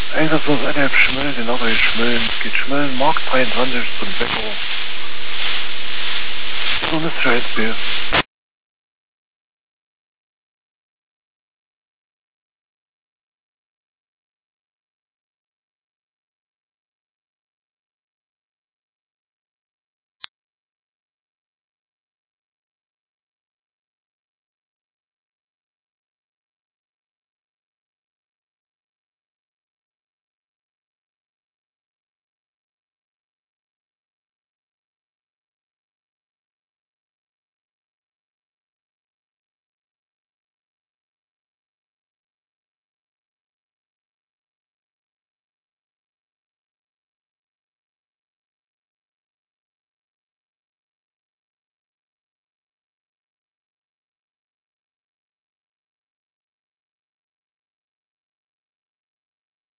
Einsatzlos NF Schmölln, den Auto ist Schmölln. Geht Schmölln, Mark 23 zum Bäcker. So, Mr. Hesbier.